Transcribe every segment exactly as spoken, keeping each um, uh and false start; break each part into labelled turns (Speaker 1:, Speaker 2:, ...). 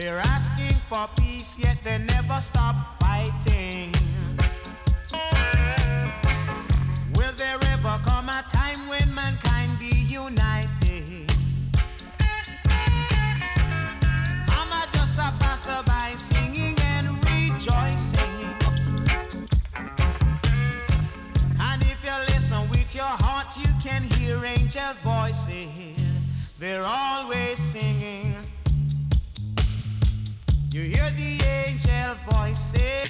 Speaker 1: They're asking for peace, yet they never stop fighting. Will there ever come a time when mankind be united? I'm a just a passerby singing and rejoicing. And if you listen with your heart, you can hear angels' voices. They're always singing. You hear the angel voices.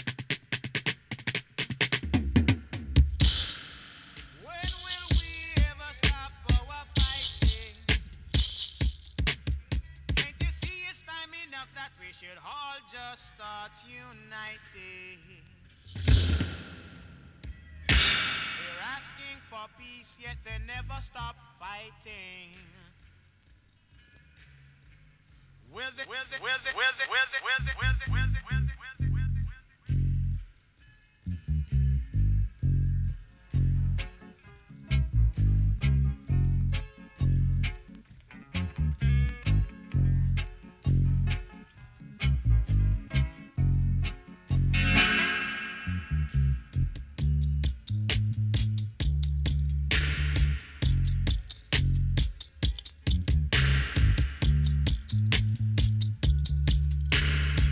Speaker 1: When will we ever stop our fighting? Can't you see it's time enough that we should all just start uniting? They're asking for peace, yet they never stop fighting. Will they, will they, will they, will they, will they, will they, will they, will they